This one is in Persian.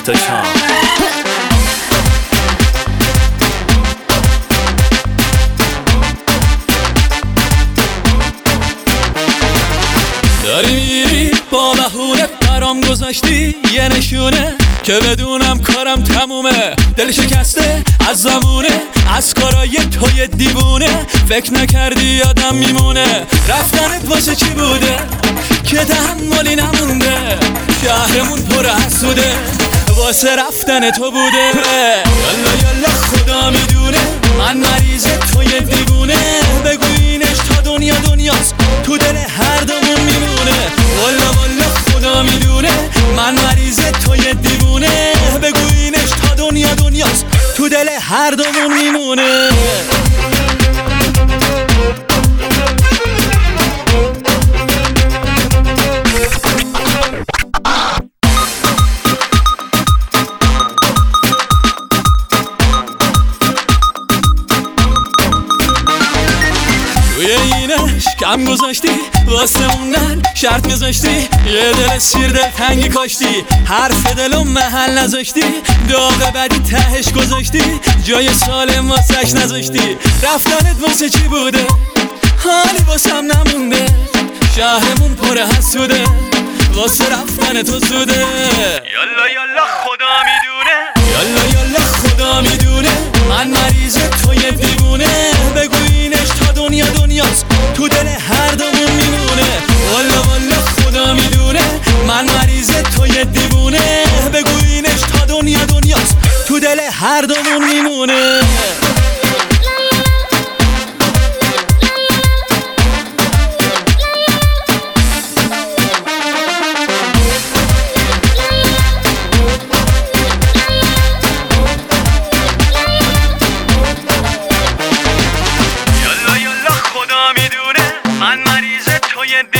تا شام. داری میری با بهونه برام گذاشتی یه نشونه که بدونم کارم تمومه. دل شکسته از زبونه از کارای توی دیوونه، فکر نکردی آدم میمونه. رفتنت واسه چی بوده که تحملی نمونده؟ شهرمون پر حسوده واسه رفتن تو بوده. یالا یالا خدا میدونه من مریض توی دیوونه، بگو اینش تا دنیا دنیاست تو دل هر دومون میمونه. والا والا خدا میدونه من مریض توی دیوونه، بگو اینش تا دنیا دنیاست تو دل هر دومون میمونه. توی اینش کم گذاشتی واسه موندن شرط میذاشتی، یه دل سیر دل تنگی کاشتی، حرف دلو محل نذاشتی، داغ بدی تهش گذاشتی، جای سالم واسش نذاشتی. رفتنت واسه چی بوده؟ حالی واسم نمونده، شهرمون پر حسوده واسه رفتن تو زوده. یالا یالا خدا میدونه، یالا یالا خدا میدونه من مریض توی دیوونه، بگو اینش تا دنیا دنیاست تو دل هر دومون میمونه. والا والا خدا میدونه من مریض توی دیوونه، بگو اینش تا دنیا دنیاست تو دل هر دومون میمونه. من مریض توی